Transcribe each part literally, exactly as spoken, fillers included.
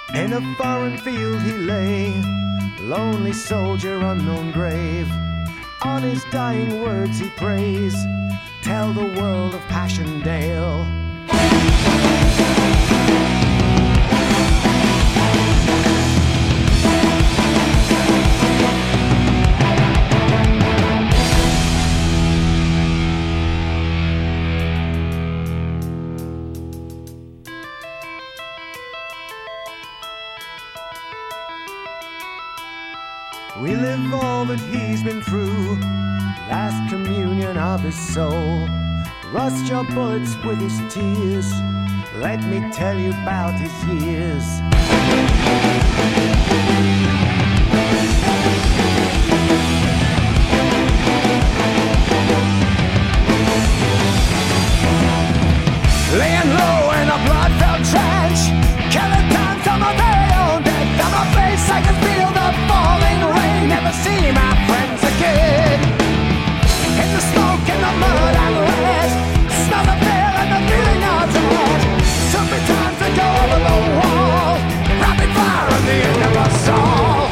In a foreign field he lay, lonely soldier, unknown grave. On his dying words he prays, tell the world of Passchendaele. We live all that he's been through, last communion of his soul. Rust your bullets with his tears, let me tell you about his years. Laying low in a blood-filled trench, killing time to my very own death. On my face I can feel the falling rain. Never see my friends again. In the smoke, in the mud and lead, smell the fear and the feeling of dread. Took me time to go over the wall, rapid fire on the end of us all.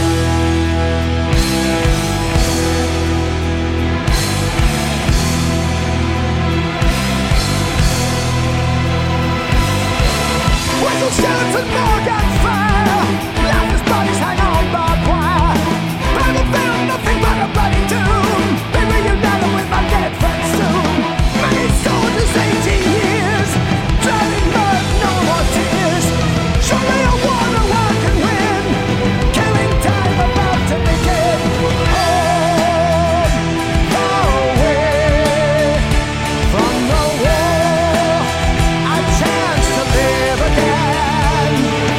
Whistle skeleton, Morgan fire, lifeless bodies hang on barbed wire. Bible film, nothing but a bloody tomb. Be reunited with my dead friends soon. Many soldiers, eighteen years, drowning mud, no more tears. Surely a war the world can win, killing time about to begin. Home, far away from the war, a chance to live again.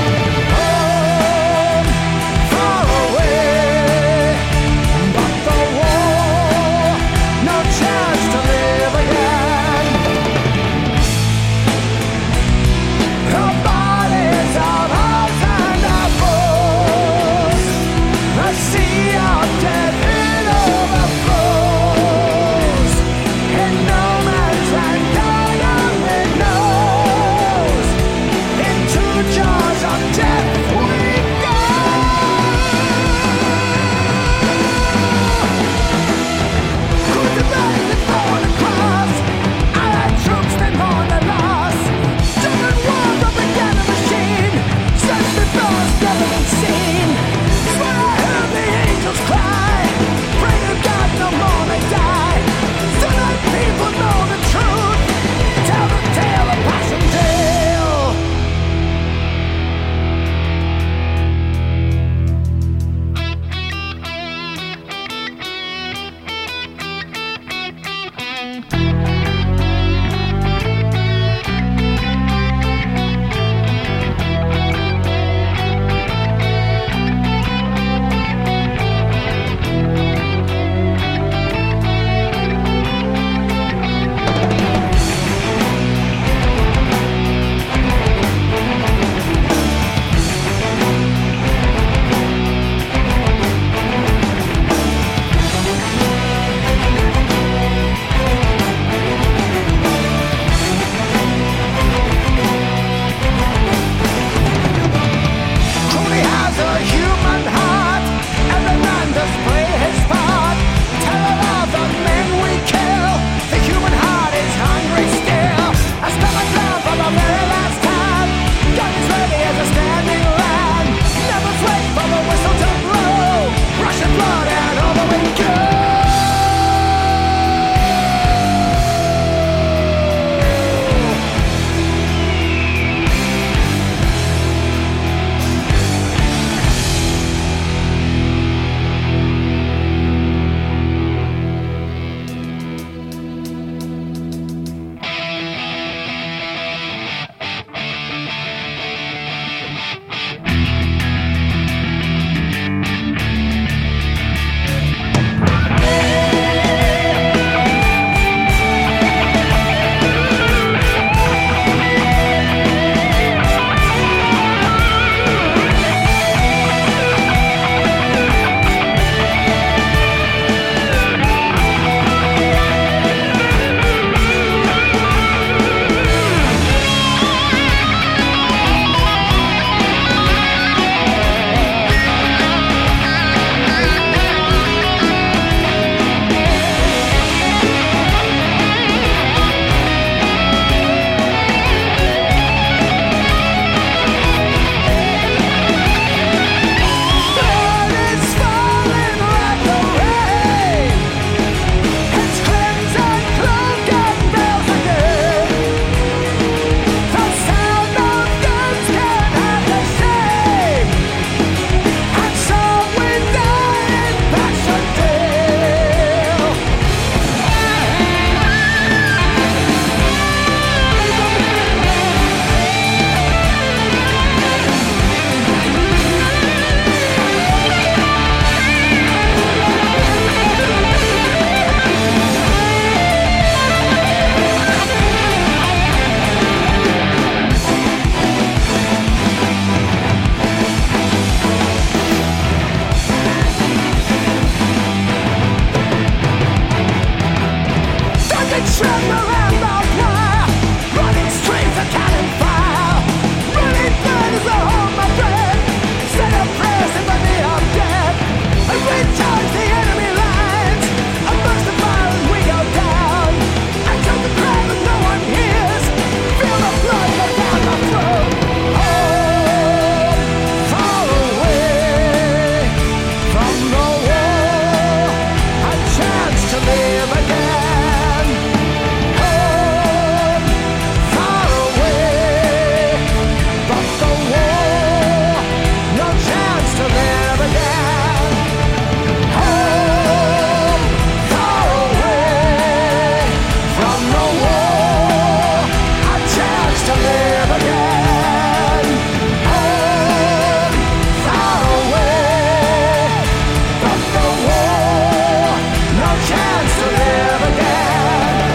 to live again. Home, far away from the war, no chance to live again.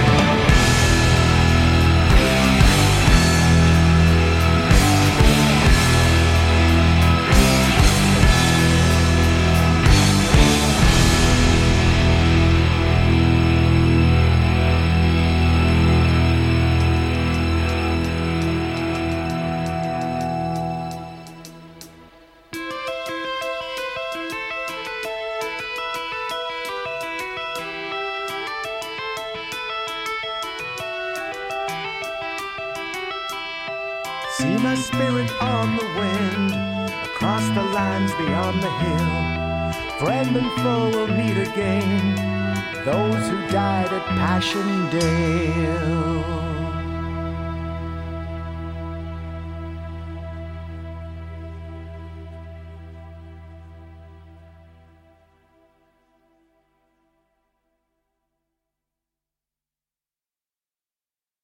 See my spirit on the wind, across the lands beyond the hill. Friend and foe will meet again, those who died at Passchendaele.